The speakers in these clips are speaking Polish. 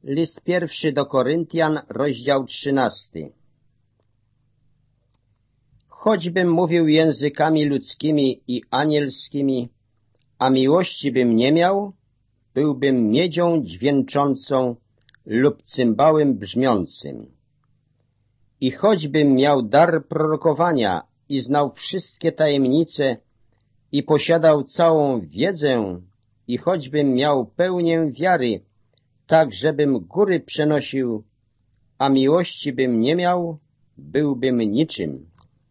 List pierwszy do Koryntian, rozdział 13. Choćbym mówił językami ludzkimi i anielskimi, a miłości bym nie miał, byłbym miedzią dźwięczącą lub cymbałem brzmiącym. I choćbym miał dar prorokowania i znał wszystkie tajemnice i posiadał całą wiedzę, i choćbym miał pełnię wiary, tak żebym góry przenosił, a miłości bym nie miał, byłbym niczym.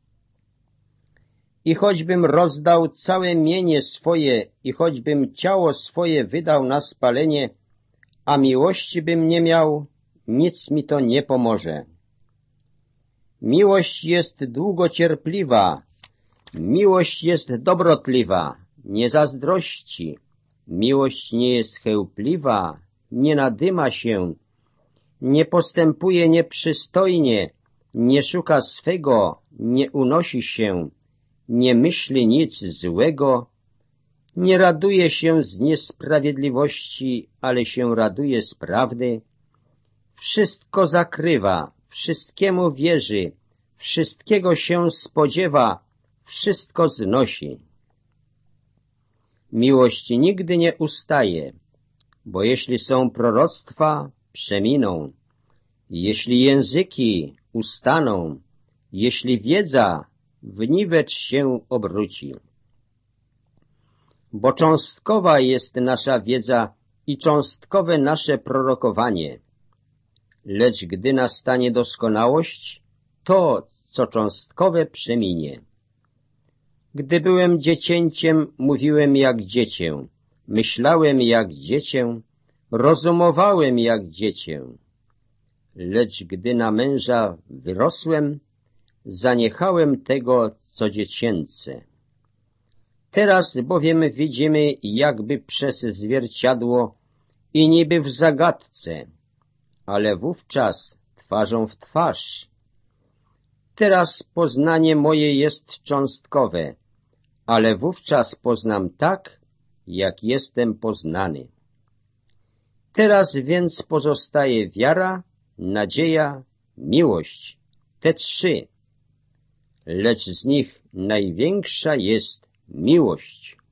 I choćbym rozdał całe mienie swoje i choćbym ciało swoje wydał na spalenie, a miłości bym nie miał, nic mi to nie pomoże. Miłość jest długocierpliwa, miłość jest dobrotliwa, nie zazdrości, miłość nie jest chełpliwa, nie nadyma się, nie postępuje nieprzystojnie, nie szuka swego, nie unosi się, nie myśli nic złego, nie raduje się z niesprawiedliwości, ale się raduje z prawdy. Wszystko zakrywa, wszystkiemu wierzy, wszystkiego się spodziewa, wszystko znosi. Miłość nigdy nie ustaje, bo jeśli są proroctwa, przeminą, jeśli języki ustaną, jeśli wiedza w niwecz się obróci. Bo cząstkowa jest nasza wiedza i cząstkowe nasze prorokowanie. Lecz gdy nastanie doskonałość, to, co cząstkowe, przeminie. Gdy byłem dziecięciem, mówiłem jak dziecię, myślałem jak dziecię, rozumowałem jak dziecię. Lecz gdy na męża wyrosłem, zaniechałem tego, co dziecięce. Teraz bowiem widzimy jakby przez zwierciadło i niby w zagadce, ale wówczas twarzą w twarz. Teraz poznanie moje jest cząstkowe, ale wówczas poznam tak, jak jestem poznany. Teraz więc pozostaje wiara, nadzieja, miłość, te trzy, lecz z nich największa jest miłość.